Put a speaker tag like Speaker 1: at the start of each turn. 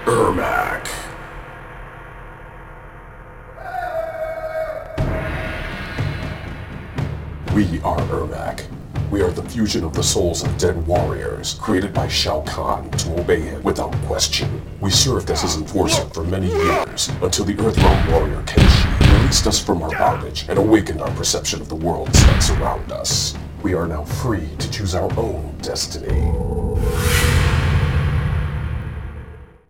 Speaker 1: Ermac. We are Ermac. We are the fusion of the souls of dead warriors, created by Shao Kahn to obey him without question. We served as his enforcer for many years, until the Earthrealm warrior Kenshi released us from our bondage and awakened our perception of the worlds that surround us. We are now free to choose our own destiny.